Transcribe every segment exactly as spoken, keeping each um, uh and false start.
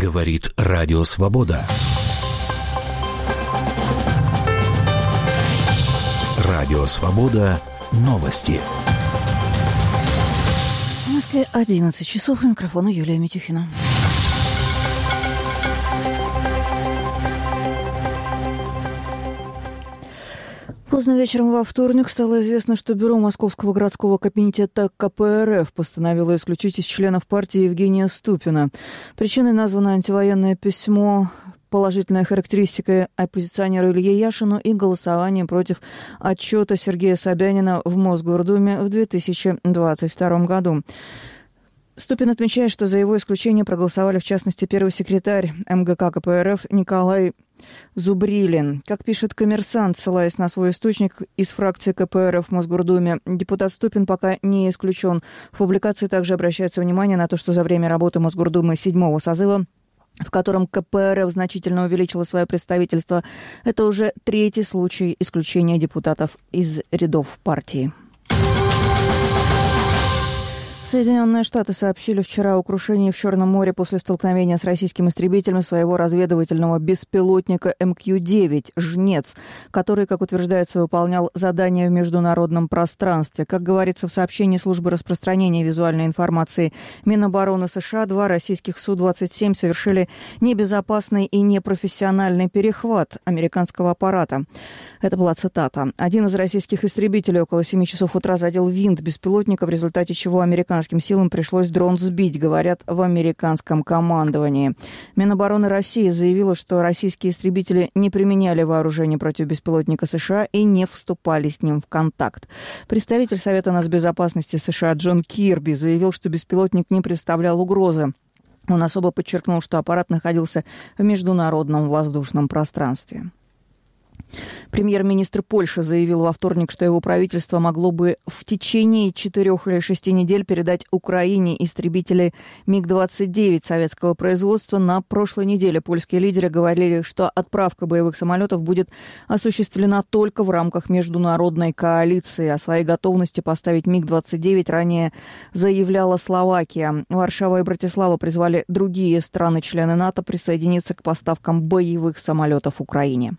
Говорит Радио Свобода. Радио Свобода. Новости. В Москве одиннадцать часов. У микрофона Юлия Митюхина. Поздно вечером во вторник стало известно, что бюро Московского городского комитета ка пэ эр эф постановило исключить из членов партии Евгения Ступина. Причиной названо антивоенное письмо, положительная характеристика оппозиционеру Илье Яшину и голосование против отчета Сергея Собянина в Мосгордуме в две тысячи двадцать втором году. Ступин отмечает, что за его исключение проголосовали, в частности, первый секретарь эм гэ ка ка пэ эр эф Николай Зубрилин. Как пишет «Коммерсант», ссылаясь на свой источник из фракции ка пэ эр эф в Мосгордуме, депутат Ступин пока не исключен. В публикации также обращается внимание на то, что за время работы Мосгордумы седьмого созыва, в котором ка пэ эр эф значительно увеличила свое представительство, это уже третий случай исключения депутатов из рядов партии. Соединенные Штаты сообщили вчера о крушении в Черном море после столкновения с российским истребителем своего разведывательного беспилотника эм кью девять «Жнец», который, как утверждается, выполнял задания в международном пространстве. Как говорится в сообщении службы распространения визуальной информации Минобороны США, два российских Су двадцать семь совершили небезопасный и непрофессиональный перехват американского аппарата. Это была цитата. Один из российских истребителей около семи часов утра задел винт беспилотника, в результате чего американским силам пришлось дрон сбить, говорят в американском командовании. Минобороны России заявила, что российские истребители не применяли вооружение против беспилотника США и не вступали с ним в контакт. Представитель Совета нацбезопасности США Джон Кирби заявил, что беспилотник не представлял угрозы. Он особо подчеркнул, что аппарат находился в международном воздушном пространстве. Премьер-министр Польши заявил во вторник, что его правительство могло бы в течение четырех или шести недель передать Украине истребители миг двадцать девять советского производства. На прошлой неделе польские лидеры говорили, что отправка боевых самолетов будет осуществлена только в рамках международной коалиции. О своей готовности поставить миг двадцать девять ранее заявляла Словакия. Варшава и Братислава призвали другие страны-члены НАТО присоединиться к поставкам боевых самолетов Украине.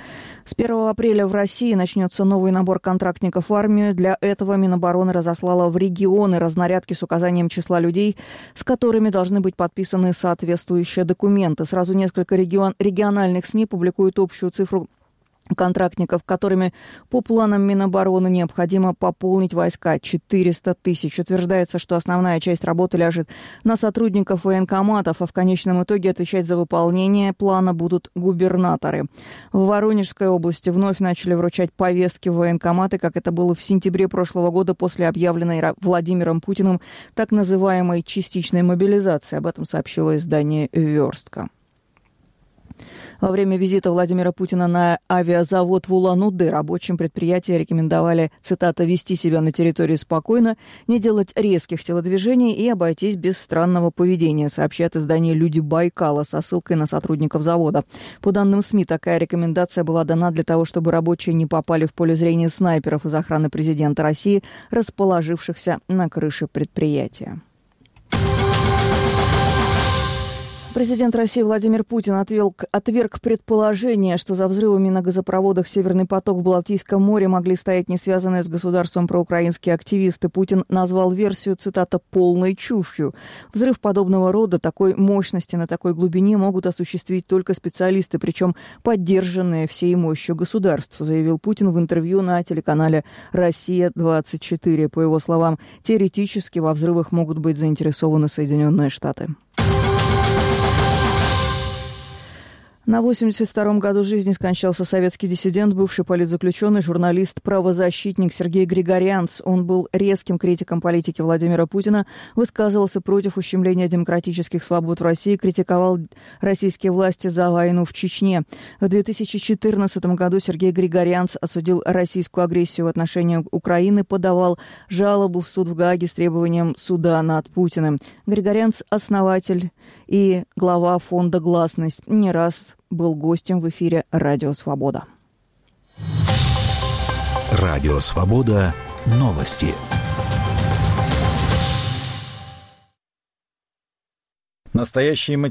С первого апреля в России начнется новый набор контрактников в армию. Для этого Минобороны разослала в регионы разнарядки с указанием числа людей, с которыми должны быть подписаны соответствующие документы. Сразу несколько регион, региональных СМИ публикуют общую цифру контрактников, которыми по планам Минобороны необходимо пополнить войска четыреста тысяч. Утверждается, что основная часть работы ляжет на сотрудников военкоматов, а в конечном итоге отвечать за выполнение плана будут губернаторы. В Воронежской области вновь начали вручать повестки в военкоматы, как это было в сентябре прошлого года после объявленной Владимиром Путиным так называемой частичной мобилизации. Об этом сообщило издание «Верстка». Во время визита Владимира Путина на авиазавод в Улан-Удэ рабочим предприятия рекомендовали, цитата, «вести себя на территории спокойно, не делать резких телодвижений и обойтись без странного поведения», сообщает издание «Люди Байкала» со ссылкой на сотрудников завода. По данным СМИ, такая рекомендация была дана для того, чтобы рабочие не попали в поле зрения снайперов из охраны президента России, расположившихся на крыше предприятия. Президент России Владимир Путин отверг, отверг предположение, что за взрывами на газопроводах «Северный поток» в Балтийском море могли стоять не связанные с государством проукраинские активисты. Путин назвал версию, цитата, «полной чушью». Взрыв подобного рода, такой мощности, на такой глубине могут осуществить только специалисты, причем поддержанные всей мощью государств, заявил Путин в интервью на телеканале «Россия двадцать четыре». По его словам, теоретически во взрывах могут быть заинтересованы Соединенные Штаты. На восемьдесят втором году жизни скончался советский диссидент, бывший политзаключенный, журналист, правозащитник Сергей Григорянц. Он был резким критиком политики Владимира Путина, высказывался против ущемления демократических свобод в России, критиковал российские власти за войну в Чечне. В две тысячи четырнадцатом году Сергей Григорянц осудил российскую агрессию в отношении Украины, подавал жалобу в суд в Гааге с требованием суда над Путиным. Григорянц – основатель и глава фонда «Гласность», не раз был гостем в эфире «Радио Свобода». «Радио Свобода. Новости». Настоящие материалы.